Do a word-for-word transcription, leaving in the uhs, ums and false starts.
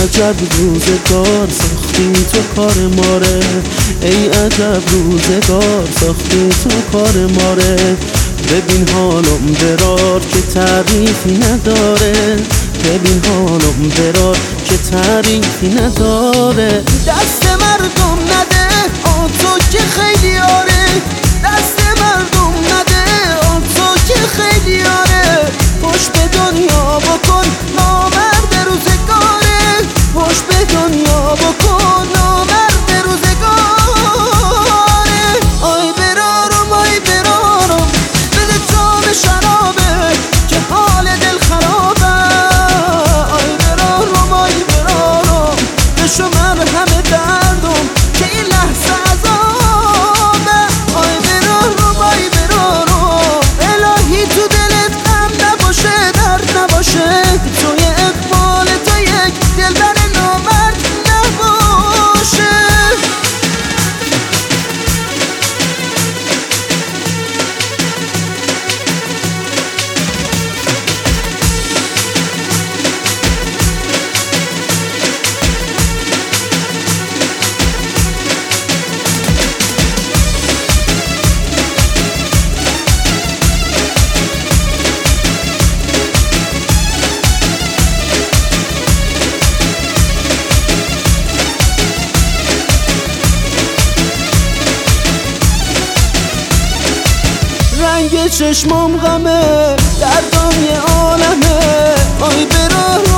عجب روزگار ساختی تو کار ماره، ای عجب روزگار ساختی تو کار ماره. ببین حالم برار که تعریفی نداره، ببین حالم برار که تعریفی نداره. دست مردم نده آن تو که خیلی آره، دست مردم نده آن تو که خیلی آره. خوش به دنیا بکن نامرد روزگاره، خوش به دنیا بکن نامرد روزگاره. آی برارم آی برارم بده جام شرابه که حال دل خرابه. آی برارم آی برارم بشو مرهم دردم که این لحظه عذابه. آی برارم آی برارم الهی تو دلت غم نباشه درد نباشه، توی اقبال تو یک دلبر نامرد نباشه. رنگ چشمام غمه، دردم یه عالمه. آی برارم